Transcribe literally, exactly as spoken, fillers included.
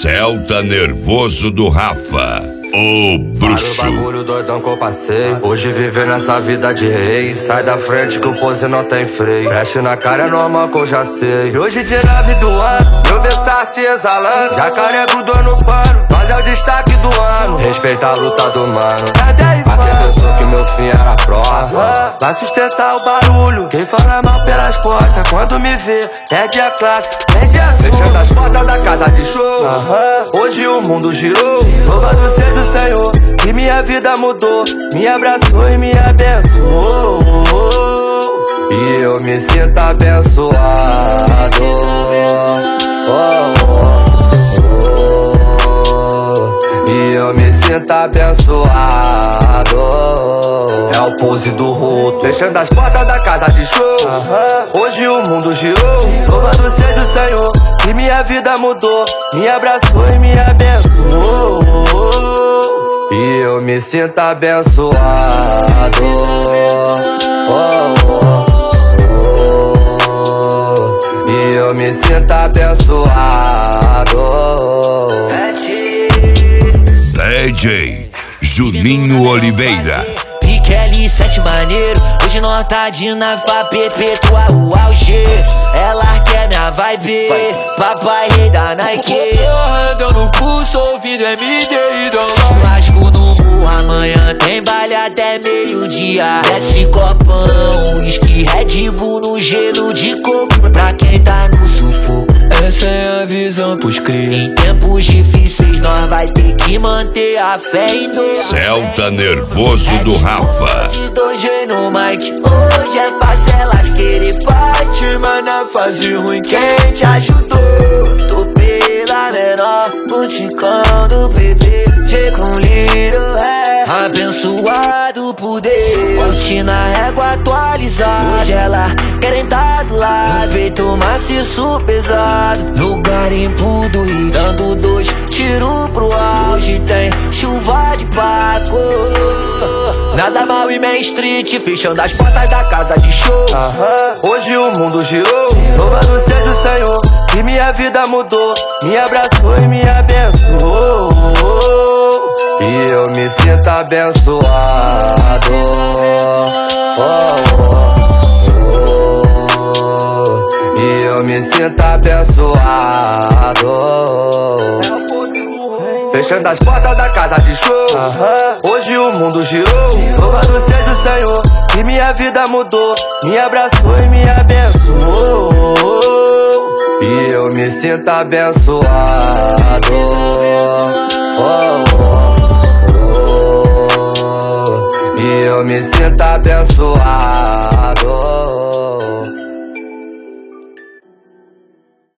Celta nervoso do Rafa, o bruxo. Para o bagulho doidão que eu passei. Hoje viver nessa vida de rei. Sai da frente que o pose não tem freio. Mexe na cara é normal que eu já sei. E hoje de nove do ano, eu Versace exalando. Jacaré grudou no pano, mas é o destaque do ano. Respeita a luta do mano. Pra quem pensou que meu fim era próximo, vai sustentar o barulho. Quem fala mal pelas costas, quando me vê, perde a classe, perde a sua. Fechando as portas da casa de show. Hoje o mundo girou. Louvado seja o Senhor, que minha vida mudou. Me abraçou e me abençoou. E eu me sinto abençoado. Oh, oh, oh. E eu me sinto abençoado. É o pose do roto, fechando as portas da casa de show. Hoje o mundo girou. Louvado seja o Senhor, que minha vida mudou. Me abraçou e me abençoou. E eu me sinto abençoado. Oh, oh, oh. E eu me sinto abençoado. D J Juninho Oliveira. Kelly, sete maneiro. Hoje nós tá de nave pra perpetuar o auge. Ela quer minha vibe, papai rei da Nike. Ando no pulso, ouvindo M D e dom. Churrasco no morro, amanhã tem baile até meio-dia. Desce copão, whisky, Red Bull no gelo de coco. Pra quem tá no sufoco, essa é a visão pros cria. Em tempos difíceis nós vai ter que manter a fé em Deus. Celta nervoso do Rafa. Hoje no mic, hoje é fácil elas querer fight, mas na fase ruim quem te ajudou? Tô pela menor, boticão do P P, G com Little é abençoado por Deus. Curte na régua atualizada, hoje ela querem tá do lado, no peito maciço pesado, no garimpo do hit, dando dois tiros pro ar. Hoje tem chuva de Paco, nada mal e Main Street, fechando as portas da casa de show. Hoje o mundo girou. Louvado seja o Senhor, que minha vida mudou. Me abraçou e me abençoou. E eu me sinto abençoado. Oh, oh, oh. E eu me sinto abençoado. Fechando as portas da casa de show. Hoje o mundo girou. Louvado seja o Senhor, que minha vida mudou. Me abraçou e me abençoou. E eu me sinto abençoado. Oh, oh, oh. E eu me sinto abençoado.